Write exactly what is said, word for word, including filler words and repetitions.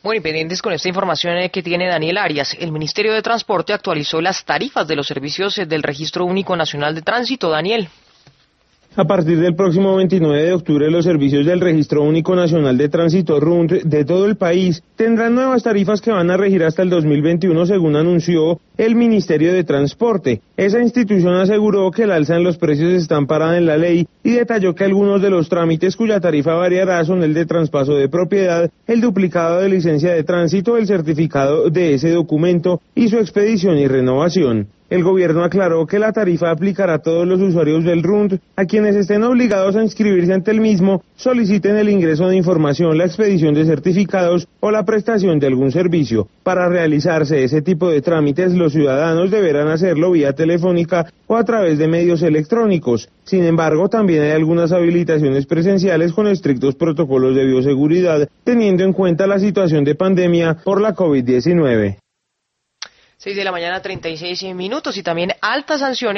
Bueno, y pendientes con esta información eh, que tiene Daniel Arias, el Ministerio de Transporte actualizó las tarifas de los servicios eh, del Registro Único Nacional de Tránsito. Daniel. A partir del próximo veintinueve de octubre, los servicios del Registro Único Nacional de Tránsito R U N T de todo el país tendrán nuevas tarifas que van a regir hasta el dos mil veintiuno, según anunció el Ministerio de Transporte. Esa institución aseguró que el alza en los precios está amparada en la ley y detalló que algunos de los trámites cuya tarifa variará son el de traspaso de propiedad, el duplicado de licencia de tránsito, el certificado de ese documento y su expedición y renovación. El gobierno aclaró que la tarifa aplicará a todos los usuarios del R U N T, a quienes estén obligados a inscribirse ante el mismo, soliciten el ingreso de información, la expedición de certificados o la prestación de algún servicio. Para realizarse ese tipo de trámites, los ciudadanos deberán hacerlo vía telefónica o a través de medios electrónicos. Sin embargo, también hay algunas habilitaciones presenciales con estrictos protocolos de bioseguridad, teniendo en cuenta la situación de pandemia por la COVID diecinueve. seis de la mañana, treinta y seis minutos, y también altas sanciones